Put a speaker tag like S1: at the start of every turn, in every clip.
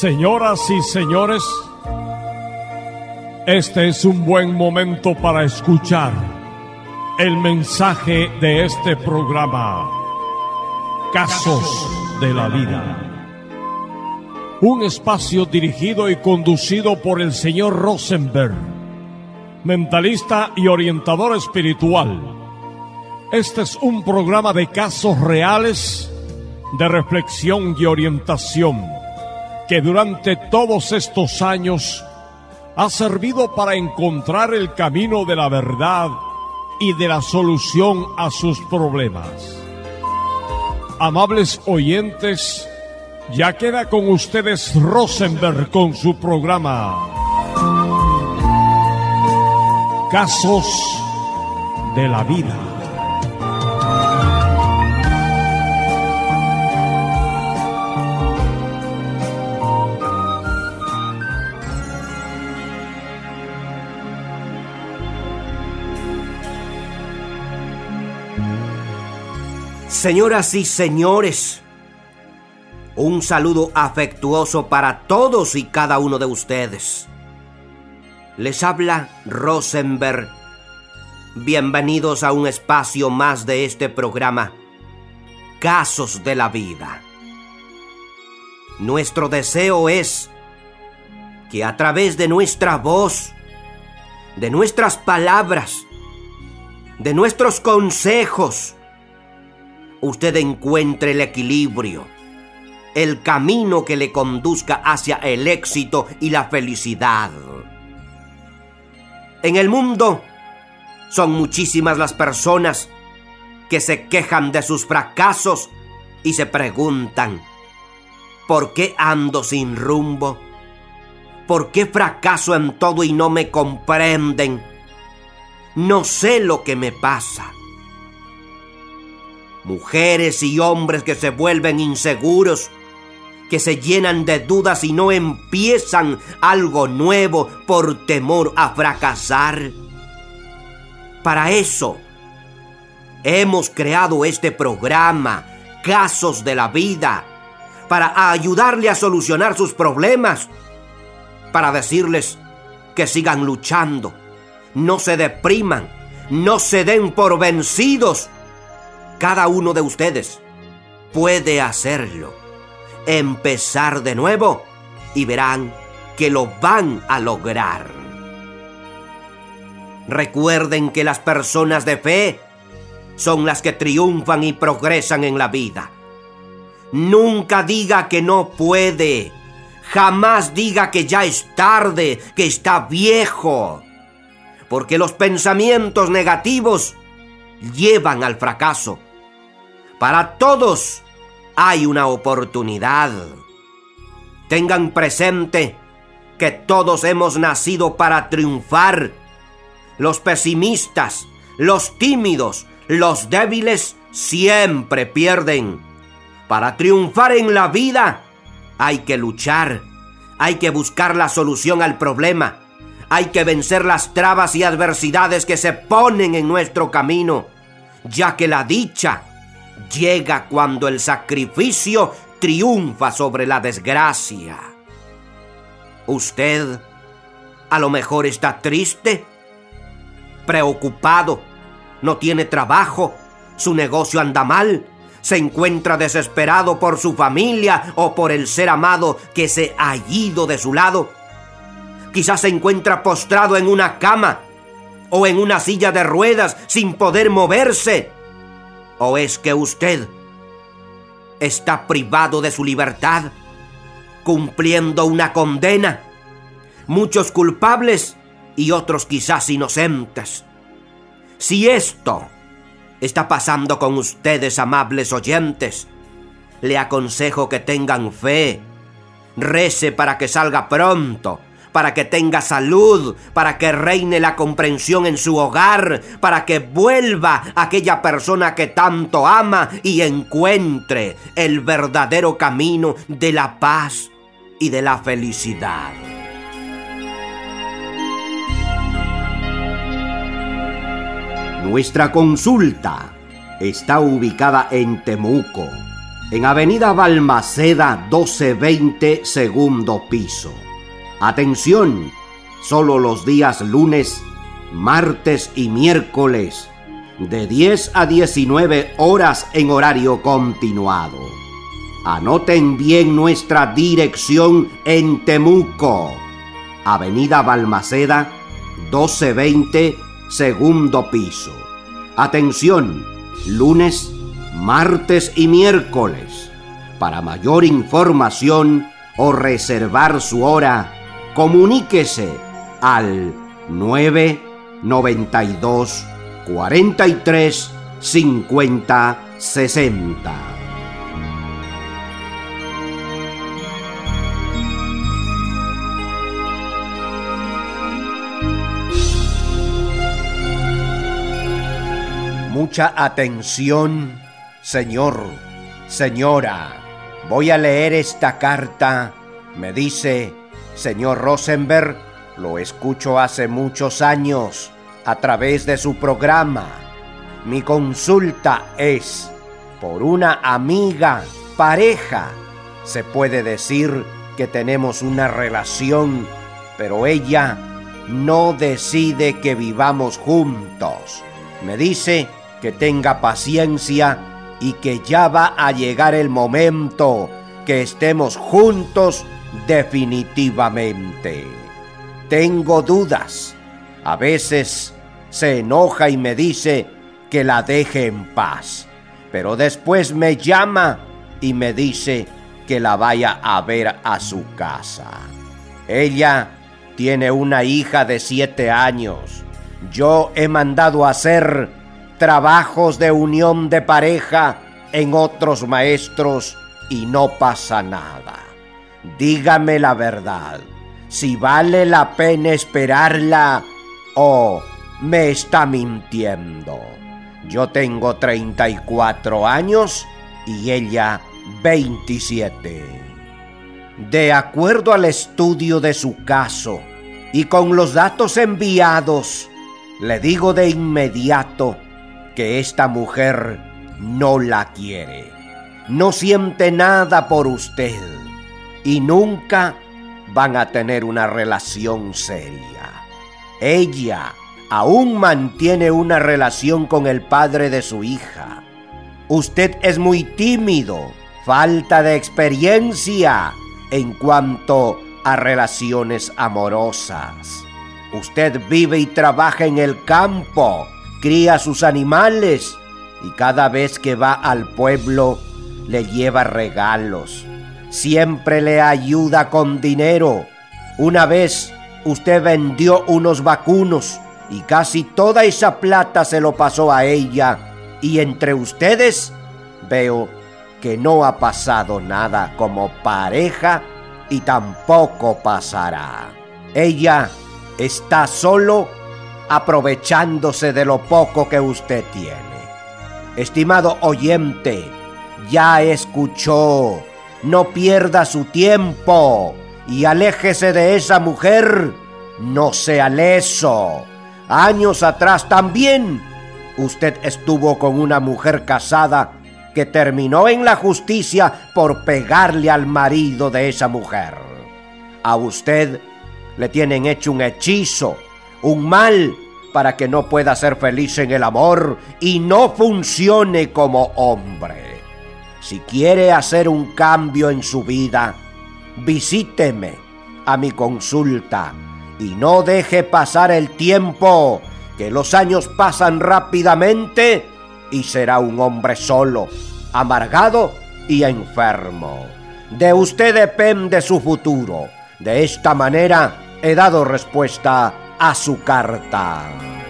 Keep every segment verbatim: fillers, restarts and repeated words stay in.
S1: Señoras y señores, este es un buen momento para escuchar el mensaje de este programa, Casos de la Vida. Un espacio dirigido y conducido por el señor Rosenberg, mentalista y orientador espiritual. Este es un programa de casos reales, de reflexión y orientación, que durante todos estos años ha servido para encontrar el camino de la verdad y de la solución a sus problemas. Amables oyentes, ya queda con ustedes Rosenberg con su programa Casos de la Vida.
S2: Señoras y señores, un saludo afectuoso para todos y cada uno de ustedes. Les habla Rosenberg. Bienvenidos a un espacio más de este programa, Casos de la Vida. Nuestro deseo es que a través de nuestra voz, de nuestras palabras, de nuestros consejos, usted encuentre el equilibrio, el camino que le conduzca hacia el éxito y la felicidad. En el mundo son muchísimas las personas que se quejan de sus fracasos y se preguntan: ¿por qué ando sin rumbo? ¿Por qué fracaso en todo y no me comprenden? No sé lo que me pasa. Mujeres y hombres que se vuelven inseguros, que se llenan de dudas y no empiezan algo nuevo por temor a fracasar. Para eso hemos creado este programa, Casos de la Vida, para ayudarle a solucionar sus problemas, para decirles que sigan luchando, no se depriman, no se den por vencidos. Cada uno de ustedes puede hacerlo, empezar de nuevo y verán que lo van a lograr. Recuerden que las personas de fe son las que triunfan y progresan en la vida. Nunca diga que no puede, jamás diga que ya es tarde, que está viejo, porque los pensamientos negativos llevan al fracaso. Para todos hay una oportunidad. Tengan presente que todos hemos nacido para triunfar. Los pesimistas, los tímidos, los débiles siempre pierden. Para triunfar en la vida hay que luchar, hay que buscar la solución al problema, hay que vencer las trabas y adversidades que se ponen en nuestro camino, ya que la dicha llega cuando el sacrificio triunfa sobre la desgracia. Usted a lo mejor está triste, preocupado, no tiene trabajo, su negocio anda mal, se encuentra desesperado por su familia o por el ser amado que se ha ido de su lado. Quizás se encuentra postrado en una cama o en una silla de ruedas sin poder moverse. ¿O es que usted está privado de su libertad, cumpliendo una condena? Muchos culpables y otros quizás inocentes. Si esto está pasando con ustedes, amables oyentes, le aconsejo que tengan fe, rece para que salga pronto, para que tenga salud, para que reine la comprensión en su hogar, para que vuelva aquella persona que tanto ama y encuentre el verdadero camino de la paz y de la felicidad. Nuestra consulta está ubicada en Temuco, en Avenida Balmaceda doce veinte, segundo piso. Atención, solo los días lunes, martes y miércoles, de diez a diecinueve horas en horario continuado. Anoten bien nuestra dirección en Temuco, Avenida Balmaceda doce veinte, segundo piso. Atención, lunes, martes y miércoles. Para mayor información o reservar su hora, comuníquese al nueve noventa y dos, cuarenta y tres, cincuenta, sesenta. Mucha atención, señor, señora. Voy a leer esta carta. Me dice, señor Rosenberg, lo escucho hace muchos años a través de su programa. Mi consulta es por una amiga, pareja. Se puede decir que tenemos una relación, pero ella no decide que vivamos juntos. Me dice que tenga paciencia y que ya va a llegar el momento que estemos juntos definitivamente. Tengo dudas. A veces se enoja y me dice que la deje en paz, pero después me llama y me dice que la vaya a ver a su casa. Ella tiene una hija de siete años. Yo he mandado a hacer trabajos de unión de pareja en otros maestros y no pasa nada. Dígame la verdad, si vale la pena esperarla o me está mintiendo. Yo tengo treinta y cuatro años y ella veintisiete. De acuerdo al estudio de su caso y con los datos enviados, le digo de inmediato que esta mujer no la quiere, no siente nada por usted y nunca van a tener una relación seria. Ella aún mantiene una relación con el padre de su hija. Usted es muy tímido, falta de experiencia en cuanto a relaciones amorosas. Usted vive y trabaja en el campo, cría sus animales y cada vez que va al pueblo le lleva regalos. Siempre le ayuda con dinero. Una vez usted vendió unos vacunos y casi toda esa plata se lo pasó a ella. Y entre ustedes veo que no ha pasado nada como pareja y tampoco pasará. Ella está solo aprovechándose de lo poco que usted tiene. Estimado oyente, ya escuchó. No pierda su tiempo y aléjese de esa mujer. No sea leso. Años atrás también usted estuvo con una mujer casada que terminó en la justicia por pegarle al marido de esa mujer. A usted le tienen hecho un hechizo, un mal, para que no pueda ser feliz en el amor y no funcione como hombre. Si quiere hacer un cambio en su vida, visíteme a mi consulta y no deje pasar el tiempo, que los años pasan rápidamente y será un hombre solo, amargado y enfermo. De usted depende su futuro. De esta manera he dado respuesta a su carta.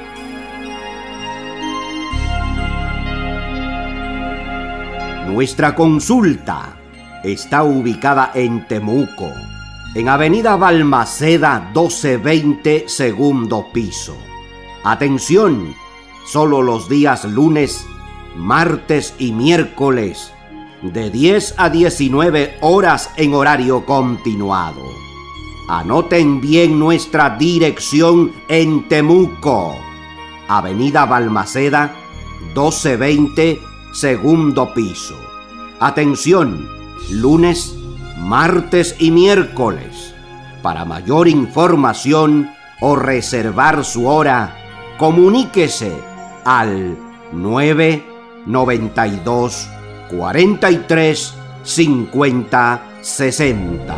S2: Nuestra consulta está ubicada en Temuco, en Avenida Balmaceda doce veinte, segundo piso. Atención, solo los días lunes, martes y miércoles, de diez a diecinueve horas en horario continuado. Anoten bien nuestra dirección en Temuco, Avenida Balmaceda doce veinte, segundo piso. Atención, lunes, martes y miércoles. Para mayor información o reservar su hora, comuníquese al nueve noventa y dos, cuarenta y tres, cincuenta, sesenta.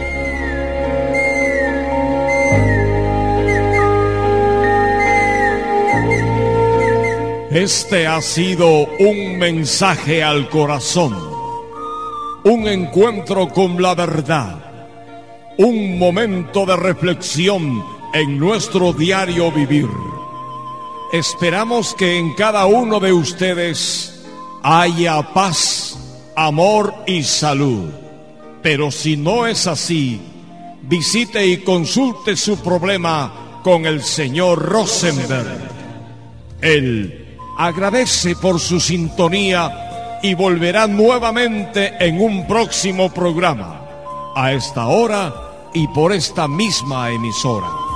S1: Este ha sido un mensaje al corazón, un encuentro con la verdad, un momento de reflexión en nuestro diario vivir. Esperamos que en cada uno de ustedes haya paz, amor y salud. Pero si no es así, visite y consulte su problema con el señor Rosenberg. Él agradece por su sintonía y volverá nuevamente en un próximo programa, a esta hora y por esta misma emisora.